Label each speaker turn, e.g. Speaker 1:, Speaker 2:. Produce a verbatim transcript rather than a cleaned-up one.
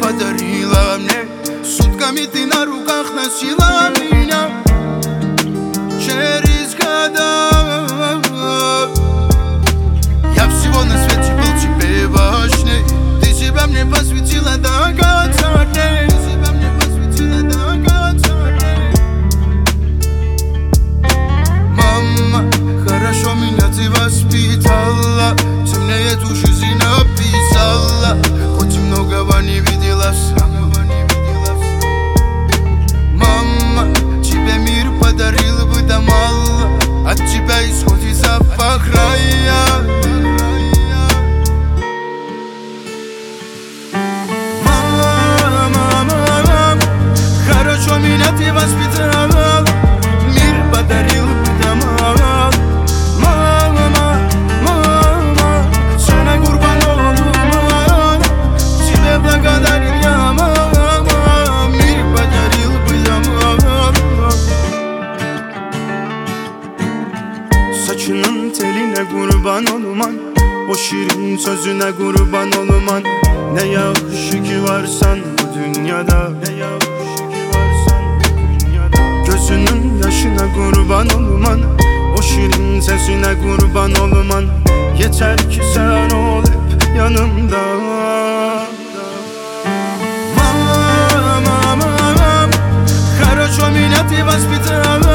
Speaker 1: подарила мне. Сутками ты на руках носила меня через года. Я всего на свете был тебе важней. Ты себя мне посвятила до конца дней. Ты себя мне посвятила до конца дней. Мама, хорошо меня ты воспитала. Ты мне эту жизнь написала. Хоть и многого не видела сама. Мама, тебе мир подарил бы, да мало. От тебя исходит запах рая. Мама, мама, хорошо меня ты воспитала. Мир подарил бы, да мало. Мама, мама, sana kurban oldum. Тебе благодарен я, мама. Мир подарил бы, да мало. Saçının teline kurban olman, o şirin sözüne kurban olman. Ne yakışı ki varsan bu dünyada, ne yakışı ki varsan bu dünyada. Gözünün yaşına kurban olman, o şirin sesine kurban olman. Yeter ki sen ol hep yanımda. Mama, mama, хорошо меня ты воспитала.